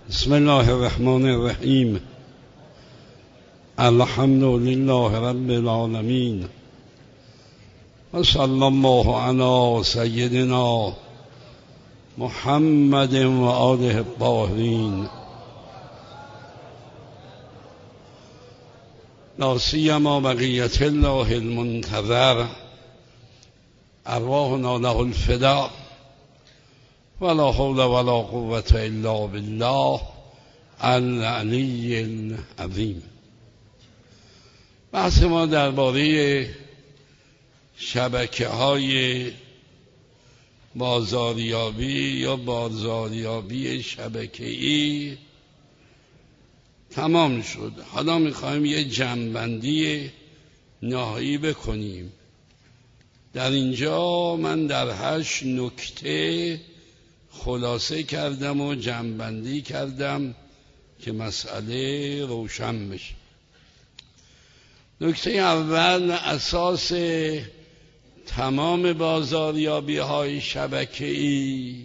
بسم الله الرحمن الرحیم. الحمد لله رب العالمین و صلی الله علی سیدنا محمد و آله الطاهرین، لا سیما بقیة الله المنتظر، ارواحنا له الفداء، ولا حول ولا قوة الا بالله العلی العظیم. بحث ما درباره شبکه‌های بازاریابی یا بازاریابی شبکه‌ای تمام شد. حالا می‌خوایم یه جمع‌بندی نهایی بکنیم. در اینجا من در 8 نکته خلاصه کردم و جمع‌بندی کردم که مسئله روشن بشه. نکته اول، اساس تمام بازاریابی های شبکه‌ای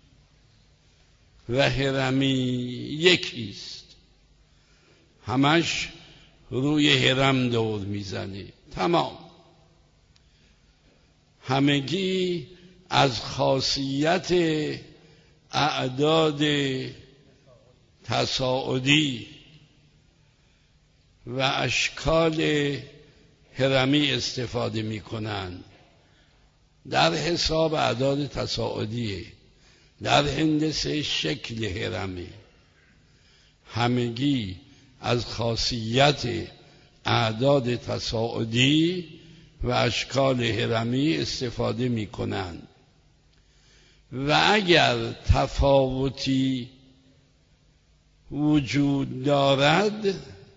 و هرمی یکیست، همش روی هرم دور میزنه. تمام همگی از خاصیت اعداد تصاعدی و اشکال هرمی استفاده میکنن. در حساب اعداد تصاعدیه، در هندسه شکل هرمی، همگی از خاصیت اعداد تصاعدی و اشکال هرمی استفاده میکنن و اگر تفاوتی وجود دارد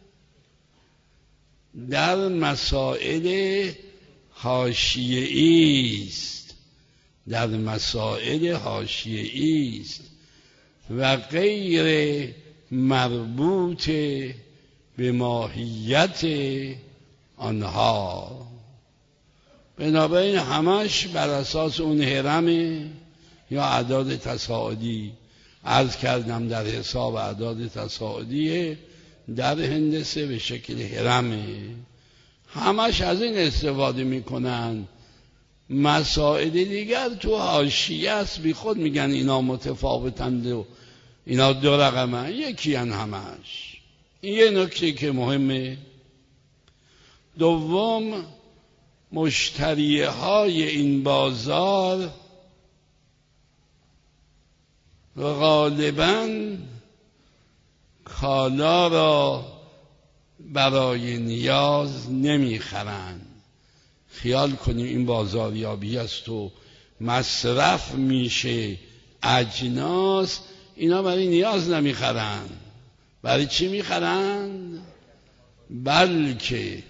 در مسائل حاشیه‌ای است، در مسائل حاشیه‌ای است و غیر مربوط به ماهیت آنها. بنابراین همش بر اساس اون هرمه یا اعداد تصاعدی. عرض کردم در حساب اعداد تصاعدیه، در هندسه به شکل هرمه، همش از این استفاده میکنن. مسائل دیگر تو حاشیه است، بی خود میگن اینا متفاوتند و اینا دو رقمه، یکی هن همش. این یه نکته که مهمه. دوم، مشتری های این بازار غالباً کالا را برای نیاز نمیخرند. خیال کنیم این بازاریابی است و مصرف میشه اجناس، اینا برای نیاز نمیخرند. برای چی میخرند؟ بلکه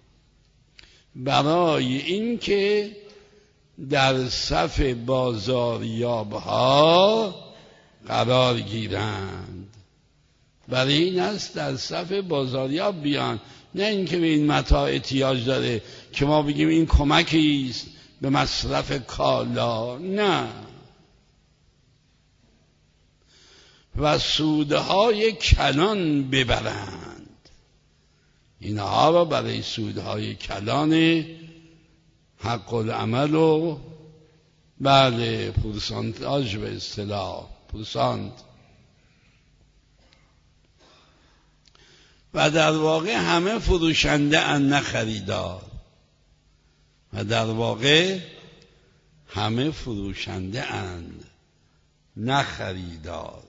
برای این که در صف بازاریاب‌ها قرار گیرند. برای این است در صف بازاریاب بیان، نه اینکه به این متاع احتیاج داره که ما بگیم این کمکی است به مصرف کالا، نه. و سودهای کلان ببرند، اینها را برای سودهای کلان حق العمل و بله پورسانتاژ به اصطلاح پورسانت. و در واقع همه فروشنده ان نه خریدار. و در واقع همه فروشنده اند نه خریدار.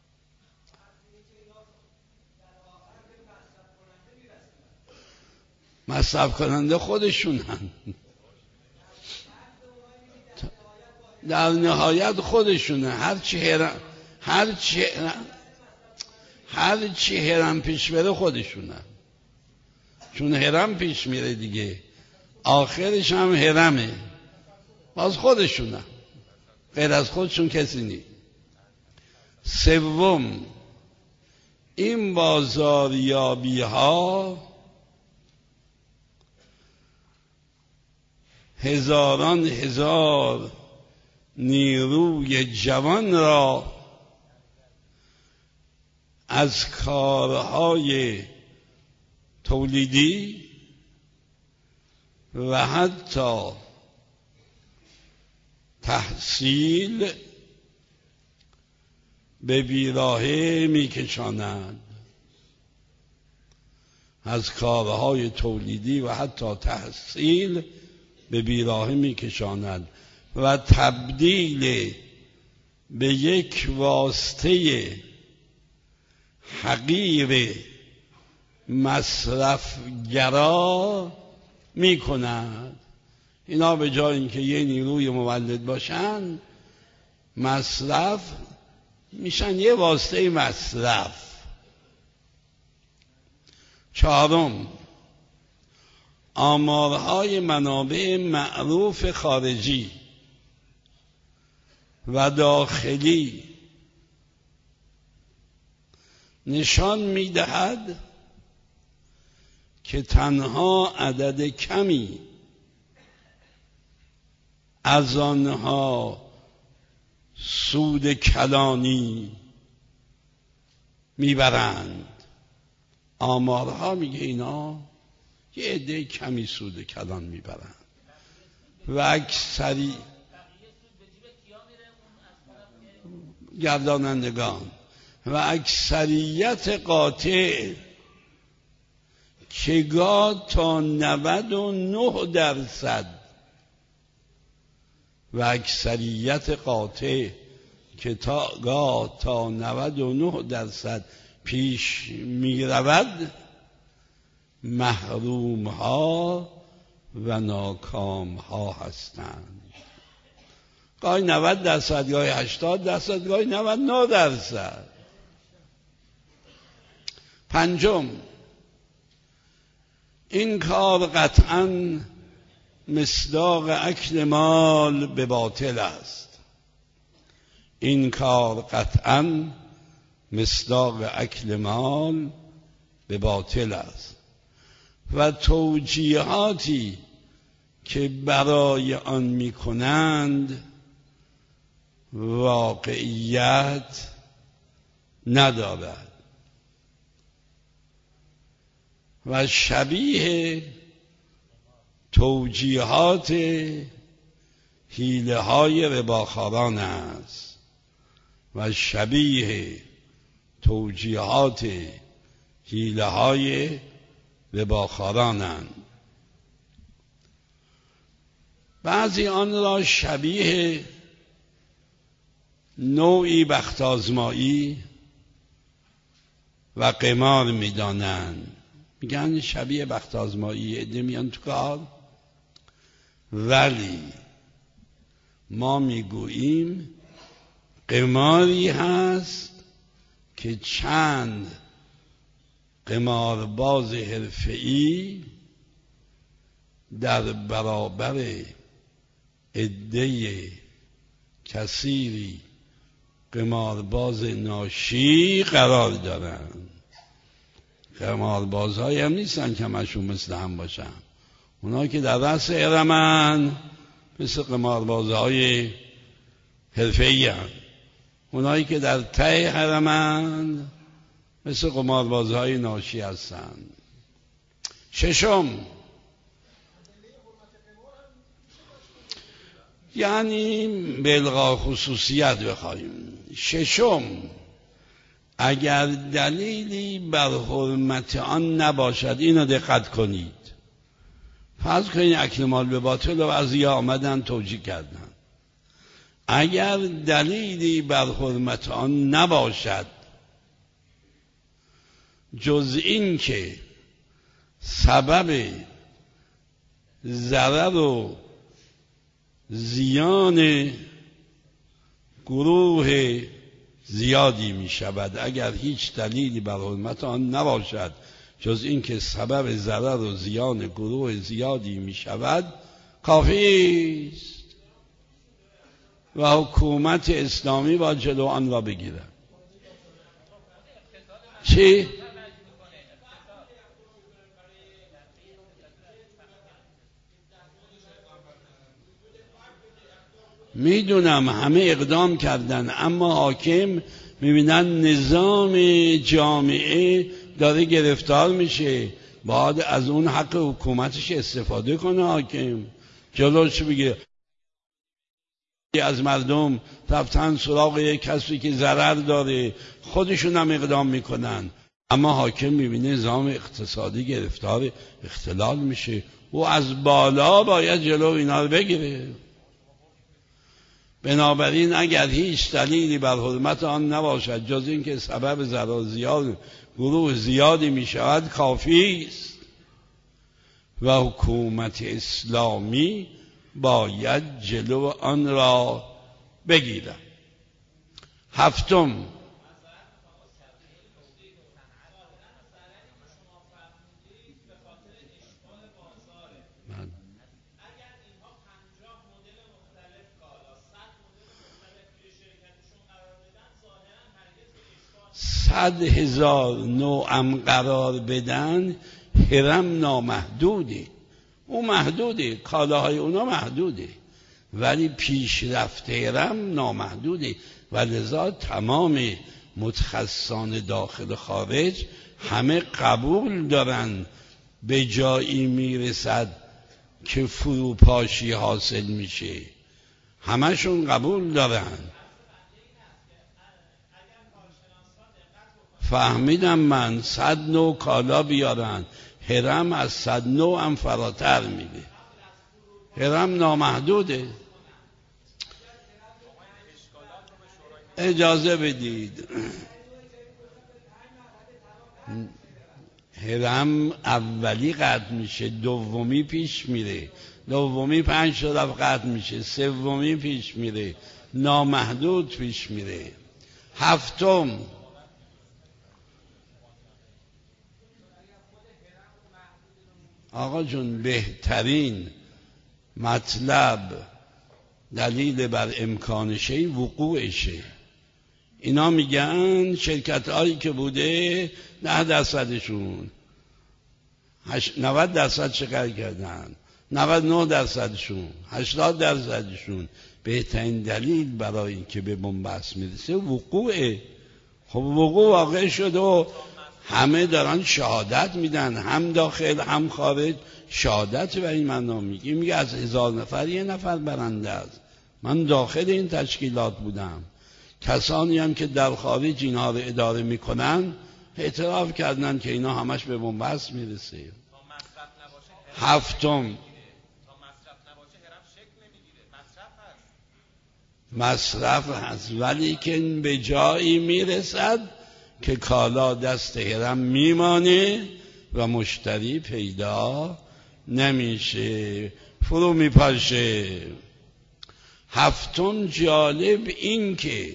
مصرف کننده خودشونن، در نهایت خودشونه. هر چی هرم پیش بره خودشونه، چون هرم پیش میره دیگه، آخرش هم هرمه، باز خودشونه، غیر از خودشون کسی نیست. سوم، این بازاریابی ها هزاران هزار نیروی جوان را از کارهای تولیدی و حتی تحصیل به بیراهه میکشاند. از کارهای تولیدی و حتی تحصیل به بیراهه میکشاند و تبدیل به یک واسطه حقیر مصرفگرا میکند. اینا به جای اینکه یه نیروی مولد باشن، مصرف میشن یه واسطه مصرف. چهارم، آمارهای منابع معروف خارجی و داخلی نشان میدهد که تنها عدد کمی از آنها سود کلانی میبرند. آمارها میگه اینا یه عده کمی سود کلان میبرند و اکثری گردانندگان و اکثریت قاطع که گاه تا 99% و اکثریت قاطع که گاه تا 99% پیش می رود، محروم ها و ناکام ها هستند. گاهی 90%، گاهی 80%، گاهی 99%. پنجم، این کار قطعاً مصداق اکل مال به باطل است. این کار قطعاً مصداق اکل مال به باطل است و توجیهاتی که برای آن میکنند واقعیت ندارد و شبیه توجیهات حیله های رباخواران است و شبیه توجیهات حیله های رباخوارانند. بعضی آن را شبیه نوعی بخت آزمایی و قمار می‌دانند. میگن شبیه بخت آزمایی، عده میان تو کار، ولی ما میگوییم قماری هست که چند قمارباز حرفه‌ای در برابر عده کثیری قمارباز ناشی قرار دارند. قماربازهایی هم نیستن که همشون مثل هم باشن. اونا که در رأس ارمن مثل قماربازهای حرفه‌ای هم. اونایی که در ته حرمن مثل قماربازهای ناشی هستند. ششم، یعنی به الغای خصوصیت بخواهیم. ششم، اگر دلیلی بر حرمت آن نباشد، اینو دقت کنید. فرض کنید اکل مال به باطل و بعضی آمدن توجیه کردن. اگر دلیلی بر حرمت آن نباشد جز این که سبب ضرر و زیان گروه زیادی می شود، اگر هیچ دلیلی بر حرمت آن نباشد جز این که سبب ضرر و زیان گروه زیادی می شود، کافی است و حکومت اسلامی با جلو آن را بگیرد. چی؟ میدونم همه اقدام کردن، اما حاکم میبینن نظام جامعه داره گرفتار میشه، باید از اون حق حکومتش استفاده کنه حاکم، جلوش بگیره. از مردم رفتن سراغ یک کسی که ضرر داره، خودشون هم اقدام میکنن، اما حاکم میبینه نظام اقتصادی گرفتار اختلال میشه و از بالا باید جلو اینا رو بگیره. بنابراین اگر هیچ دلیلی بر حرمت آن نباشد جز اینکه سبب ضرر زیاد گروه زیادی میشود کافی است و حکومت اسلامی باید جلو آن را بگیرد. هفتم، صد هزار نوعم قرار بدن، هرم نامحدوده، اون محدوده، کالاهای اونا محدوده، ولی پیشرفت هرم نامحدوده و لذا تمام متخصصان داخل و خارج همه قبول دارن به جایی میرسد که فروپاشی حاصل میشه، همشون قبول دارن. فهمیدم من 100 نوع کالا بیارن، هرم از 100 نوع هم فراتر میده، هرم نامحدوده. اجازه بدید، هرم اولی قطع میشه، دومی پیش میره، دومی 5 طرف قطع میشه، سومی پیش میره، نامحدود پیش میره. هفتم، آقا جون بهترین مطلب دلیل بر امکانشه وقوعشه. اینا میگن شرکت هایی که بوده 10%شون 90% شکر کردن، 99%شون 80%شون. بهترین دلیل برای اینکه به بنبست میرسه وقوعه. خب وقوع واقع شد و همه دارن شهادت میدن، هم داخل هم خارج شهادت بر این معنا میگه از 1000 نفر 1 نفر برنده است. من داخل این تشکیلات بودم، کسانی هم که در خارج اینها رو اداره میکنن اعتراف کردن که اینا همش به بنبست میرسه. هفتم، مصرف هست ولی که به جایی میرسد که کالا دست هرم میمانه و مشتری پیدا نمیشه، فرو میپاشه. هفتم، جالب این که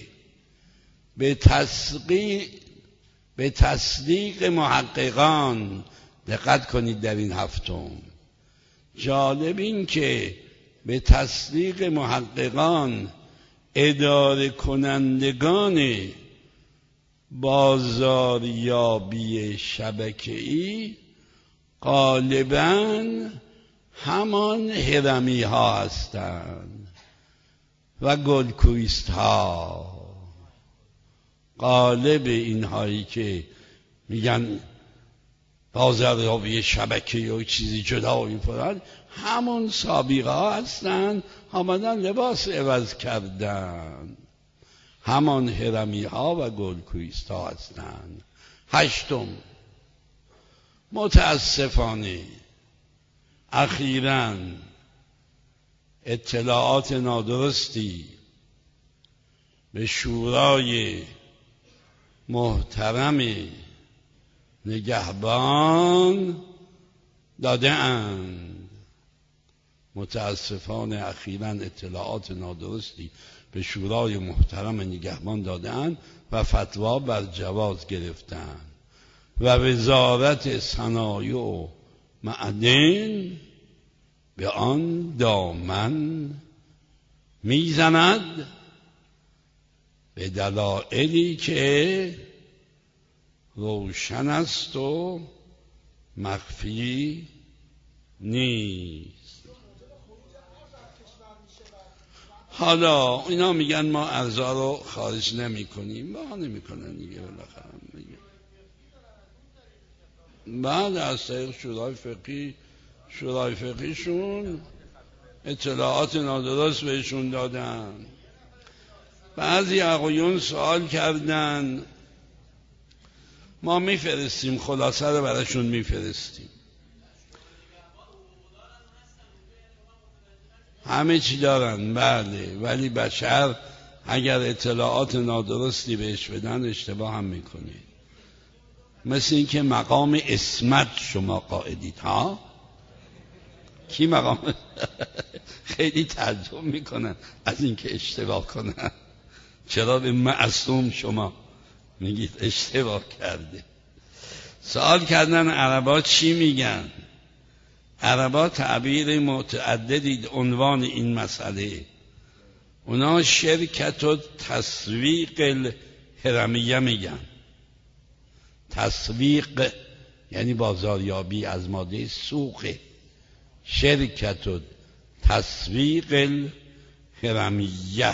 به تصدیق محققان، دقت کنید در این هفتم، جالب این که به تصدیق محققان اداره کنندگان بازاریابی شبکه‌ای غالباً همان هرمی ها هستند و گلکویست ها. غالب اینهایی که میگن بازاریابی شبکه‌ای و چیزی جدا و این فراد، همون سابقه ها هستند، آمدن لباس عوض کردن، همان هرمی ها و گلکویست ها هستند. هشتم، متاسفانه اخیراً اطلاعات نادرستی به شورای محترم نگهبان داده اند. متاسفانه اخیراً اطلاعات نادرستی به شورای محترم نگهبان داده اند و فتوا بر جواز گرفتند و وزارت صنایع و معدن به آن دامن میزند به دلایلی که روشن است و مخفی نیست. حالا اینا میگن ما ارزا رو خارج نمی کنیم، بهانه میکنن دیگه بالاخره دیگه. بعد از طریق شورای فقیشون اطلاعات نادرست بهشون دادن. بعضی آقایون سوال کردن، ما میفرستیم، خلاصه رو براشون میفرستیم، همه چی دارن بله، ولی بشر اگر اطلاعات نادرستی بهش بدن اشتباه هم میکنه. مثل این که مقام اسمت شما قائدید ها. کی مقام خیلی تعجب میکنن از اینکه اشتباه کنن. چرا به معصوم شما میگید اشتباه کرده؟ سوال کردن عربا چی میگن؟ عربا تعبیر متعددی عنوان این مسئله. اونا شرکت و تسویق الهرمیه میگن. تسویق یعنی بازاریابی، از ماده سوقه. شرکت و تسویق الهرمیه.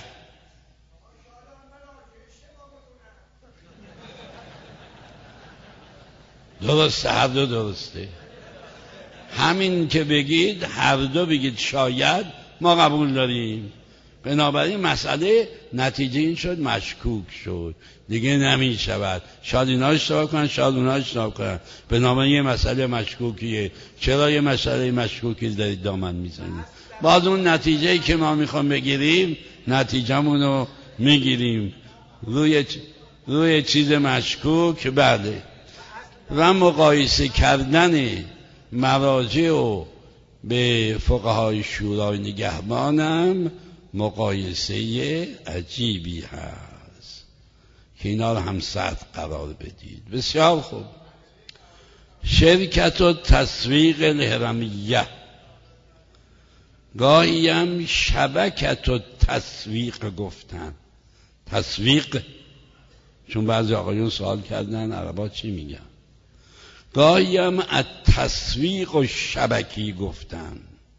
درسته، هر دو درسته. همین که بگید، هر دو بگید شاید، ما قبول داریم. بنابراین مسئله نتیجه این شد مشکوک شد، دیگه نمی شود. شاید اینا اشتباه کنن، شاید اونا اشتباه کنن. بنابراین یه مسئله مشکوکیه. چرا یه مسئله مشکوکی دارید دامن میزنید؟ باز اون نتیجه‌ای که ما میخوام بگیریم، نتیجه‌مونو میگیریم روی چیز مشکوک. بله. و مقایسه کردن مراجع و به فقهای شورای نگهبانم مقایسه عجیبی هست که اینا رو هم سطح قرار بدید. بسیار خوب. شرکت و تسویق الهرمیه، گاهی هم شبکت و تسویق گفتن. تسویق، چون بعضی آقایون سوال کردن عربا چی میگن. گاهی هم التسویق و شبکی گفتن.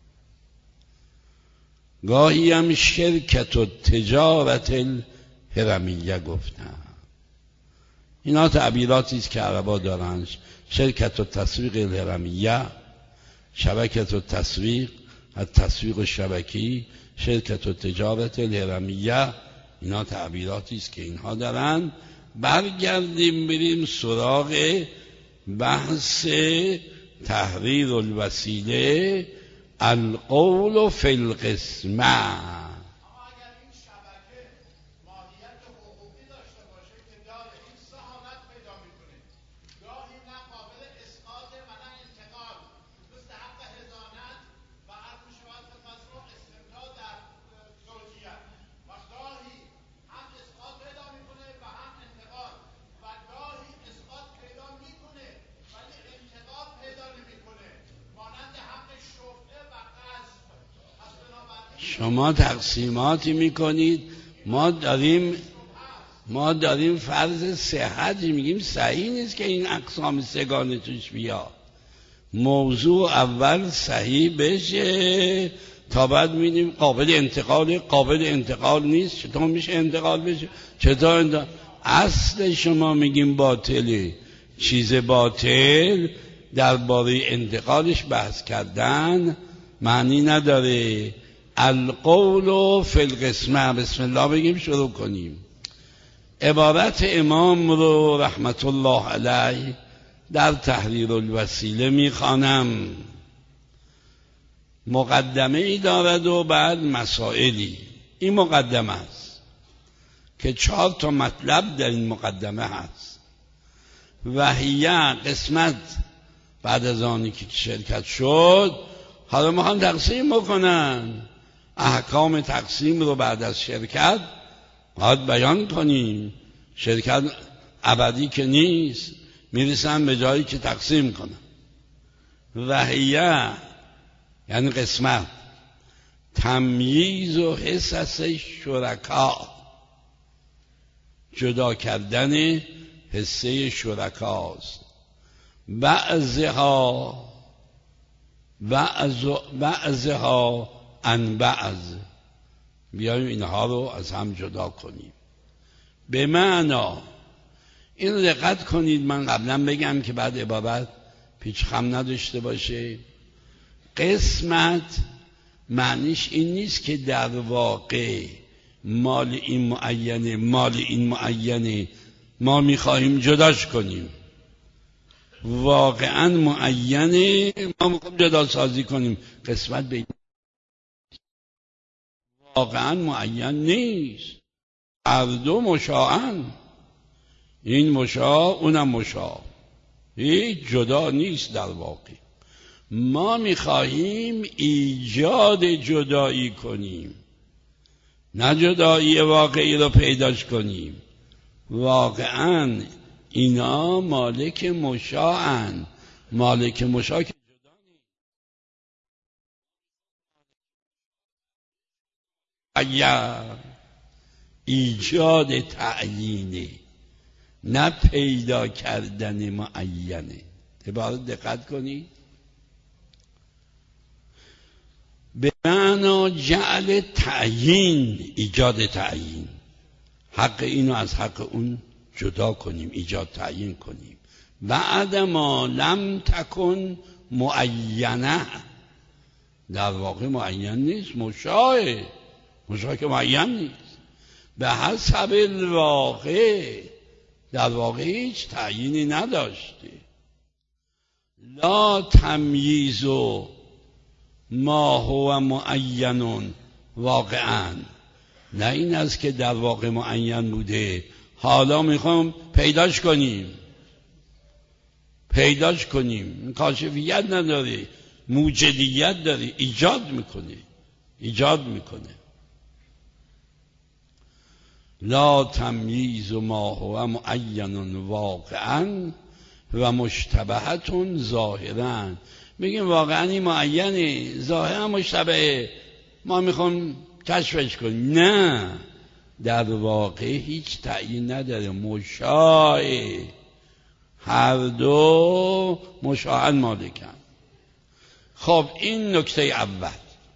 گاهی هم شرکت و تجارت الهرمیه گفتن. اینا تعبیراتی است که عربا دارن. شرکت و تسویق الهرمیه، شبکت و تسویق، التسویق و شبکی، شرکت و تجارت الهرمیه. اینا تعبیراتی است که اینها دارن. برگردیم بریم سراغ بحث تحریر الوسیله، القول فی القسمه. شما تقسیماتی میکنید، ما داریم فرض صحتی میگیم. صحیح نیست که این اقسام سگانه توش بیا. موضوع اول صحیح بشه تا بعد میدیم قابل انتقال نیست. چطور میشه انتقال بشه؟ چطور اصل شما میگیم باطله. چیز باطل درباره انتقالش بحث کردن معنی نداره. القول فی القسمه. بسم الله بگیم شروع کنیم. عبارت امام رو رحمت الله علیه در تحریر الوسیله میخوانم. مقدمه ای دارد و بعد مسائلی. این مقدمه است که 4 تا مطلب در این مقدمه هست. وحیه قسمت بعد از آنی که شرکت شد، حالا میخوان تقسیم بکنن. احکام تقسیم رو بعد از شرکت باید بیان کنیم. شرکت ابدی که نیست، میرسن به جایی که تقسیم کنن. وحیه یعنی قسمت، تمییز و حصص شرکا، جدا کردن حصه شرکاست. بعضها عن بعض، بیایم اینها رو از هم جدا کنیم. به معنا این رو دقت کنید، من قبلا بگم که بعد عبارت پیچ خم نداشته باشه. قسمت معنیش این نیست که در واقع مال این معینه مال این معینه ما میخواهیم جداش کنیم. واقعا معینه ما میخواهیم جدا سازی کنیم. قسمت به واقعا معین نیست، هر دو مشاعن، این مشاع اونم مشاع، هیچ جدا نیست. در واقع ما میخواهیم ایجاد جدایی کنیم، نه جدایی واقعی رو پیداش کنیم. واقعا اینا مالک مشاعن، مالک مشاع که جدا نیست. اگر ایجاد تعیینه نه پیدا کردن معینه. عبارت دقت کنید، به معنا جعل تعیین، ایجاد تعیین، حق اینو از حق اون جدا کنیم، ایجاد تعیین کنیم. بعد ما لم تکن معینه، در واقع معین نیست، مشاعه، مشاعه که معین نیست، به حسب الواقع، در واقع هیچ تعیینی نداشته. لا تمییز ما هو معین واقعا، نه این است که در واقع معین بوده حالا میخوام پیداش کنیم. کاشفیت نداره، موجدیت داره، ایجاد میکنه. لا تمییز ما هو معین واقعا و مشتبهتون ظاهرا. میگیم واقعا این معینه، ظاهرا مشتبهه، ما میخوام کشفش کنیم. نه، در واقع هیچ تعیین نداره، مشاعه، هر دو مشاعن مالکن. خب این نکته اول.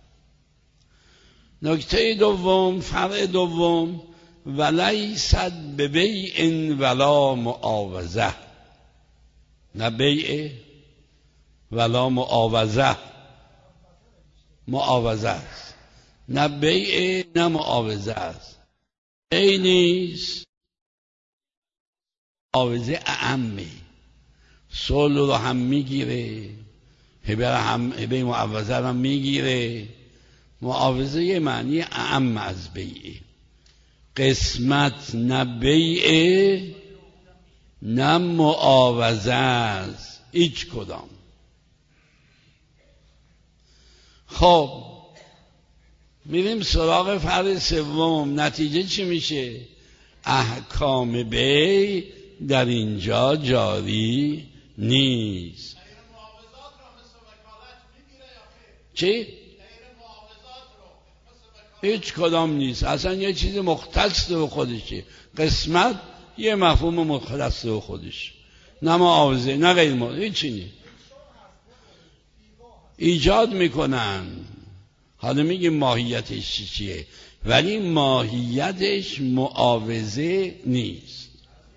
نکته دوم، فرع دوم، ولیست ببیع ولا معاوضه، نه بیع ولا معاوضه است، نه بیع نه معاوضه است. این نیست، معاوضه اعمه، صلح رو هم میگیره، هبه معاوضه رو هم میگیره. معاوضه یه معنی اعم از بیعه. قسمت نه بیعه نه معاوضه است، هیچ کدام. خب میریم سراغ فرع سوم. نتیجه چی میشه؟ احکام بیع در اینجا جاری نیست. چی؟ هیچ کدام نیست، اصلا یه چیز مختص به خودشه. قسمت یه مفهوم مختص به خودش، نه معاوضه نه غیر معاوضه، هیچی نیست. ایجاد میکنن، حالا میگیم ماهیتش چیه، ولی ماهیتش معاوضه نیست.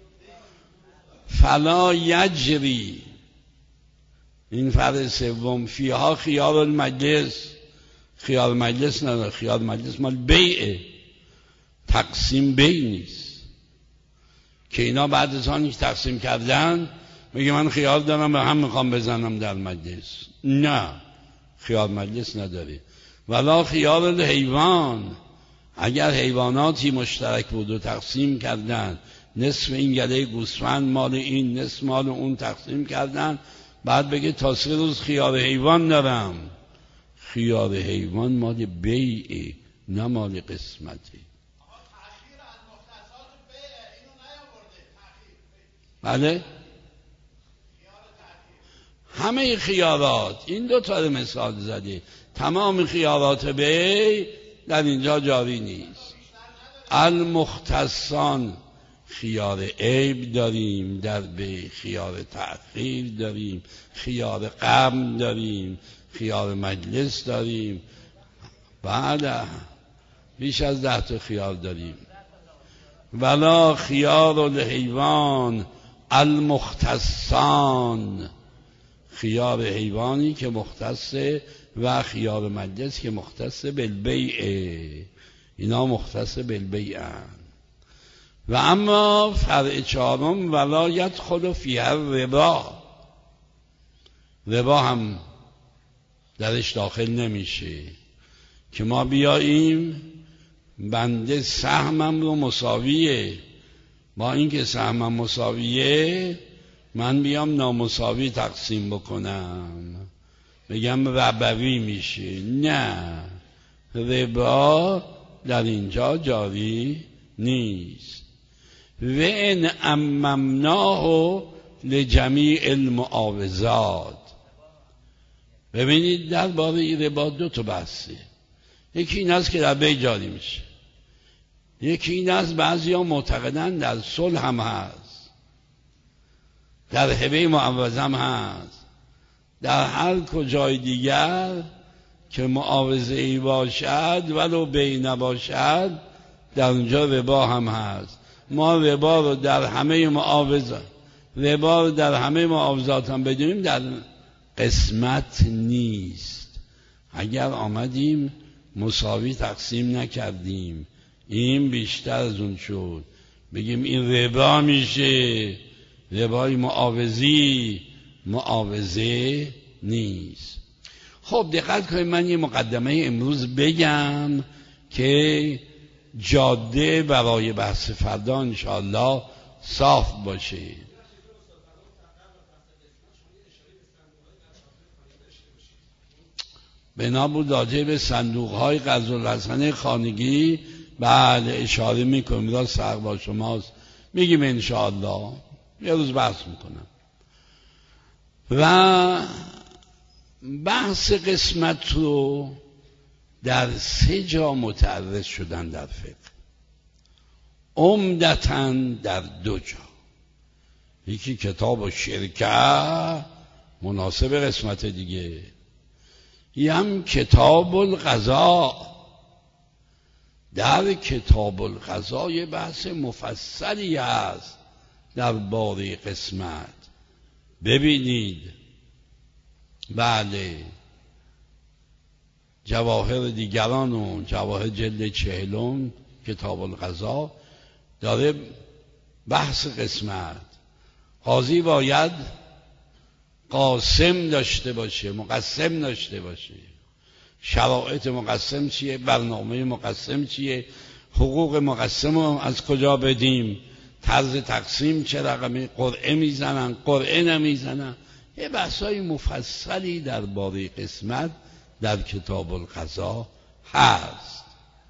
فلا یجری، این فرع سوم، فیها خیار المجلس، خیار مجلس نداره، خیار مجلس مال بیعه، تقسیم بیع نیست که اینا بعد از آن تقسیم کردن میگه من خیار دارم به هم میخوام بزنم در مجلس. نه، خیار مجلس نداره. ولا خیار الحیوان، اگر حیواناتی مشترک بود و تقسیم کردن، نصف این گله گوسفند مال این، نصف مال اون، تقسیم کردن، بعد بگه تا 3 روز خیار حیوان دارم. خیار حیوان مال بیعه نه مال قسمته. بله، همه خیارات، این دو تا مثال زده، تمام خیارات بیع در اینجا جاری نیست. المختصان، خیار عیب داریم در بیع، خیار تأخیر داریم، خیار قبل داریم، خیار مجلس داریم. بعد بیش از 10 تا خیار داریم. ولا خیار الحیوان المختصان، خیار حیوانی که مختصه و خیار مجلس که مختص بالبیع، اینا مختص بالبیعن. و اما فرع چهارم ولا یدخل فیها الربا، ربا هم درش داخل نمیشه که ما بیاییم بنده سهمم رو مساویه، با اینکه سهمم مساویه من بیام نامساوی تقسیم بکنم بگم ربوی میشه. نه، ربا در اینجا جاری نیست. و ان عممناه لجمیع المعاوضات. ببینید درباره ربا 2 تا بحثه. یکی این است که در بیع جاری میشه، یکی این است بعضیا معتقدن در صلح هم هست، در هبه معوض هم هست، در هر کجای دیگر که معاوضه ای باشد ولو بیع نباشد در اونجا ربا هم هست. ما ربا رو در همه معاوضات هم بدونیم در قسمت نیست. اگر آمدیم مساوی تقسیم نکردیم این بیشتر از اون شد بگیم این ربا میشه، ربای معاوضه نیست. خب دقت کنید، من یه مقدمه امروز بگم که جاده برای بحث فردا انشاءالله صاف باشه. بنا بود راجع به صندوق‌های قرض الحسنه خانگی بله اشاره میکنم، راست حق با شماست، میگیم انشاءالله یه روز بحث میکنم. و بحث قسمت رو در 3 جا متعرض شدن در فقه، عمدتاً در 2 جا. یکی کتاب شرکه مناسب قسمت دیگه، هم کتاب القضاء. در کتاب القضاء یه بحث مفصلی هست در باره قسمت. ببینید بله جواهر دیگران و جواهر جلد 40 کتاب القضاء داره بحث قسمت. قاضی باید قاسم داشته باشه، مقسم داشته باشه. شرایط مقسم چیه، برنامه مقسم چیه، حقوق مقسم رو از کجا بدیم، طرز تقسیم چه رقمی، قرعه میزنن قرعه نمیزنن. یه بحثای مفصلی درباره قسمت در کتاب القضاء هست.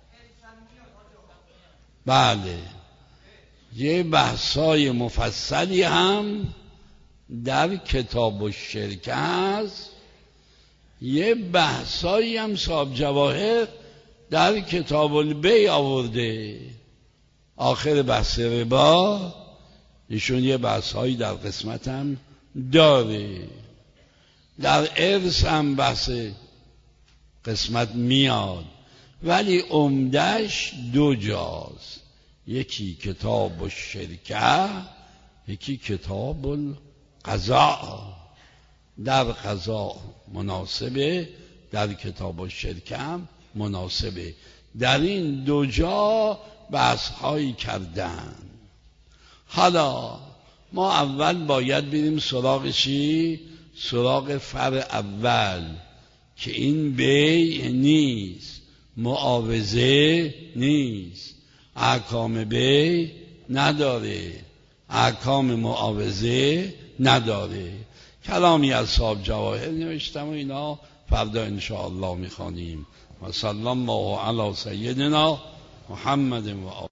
بله یه بحثای مفصلی هم در کتاب الشرکه هست، یه بحثایی هم صاحب جواهر در کتاب البیع آورده. آخر بحث ربا ایشون یه بحثایی در قسمت هم داره. در ارث هم بحث قسمت میاد، ولی عمدش 2 جاست، یکی کتاب الشرکه یکی کتاب القضاء. در قضاء مناسبه، در کتاب الشرکه هم مناسبه. در این 2 جا بحث هایی کردن. حالا ما اول باید بریم سراغ چی؟ سراغ فرع اول که این بیع نیست، معاوضه نیست، احکام بیع نداره، احکام معاوضه نداره. کلامی از صاحب جواهر نوشتم و اینا فردا انشاءالله میخوانیم. و صلی الله علی سیدنا محمد و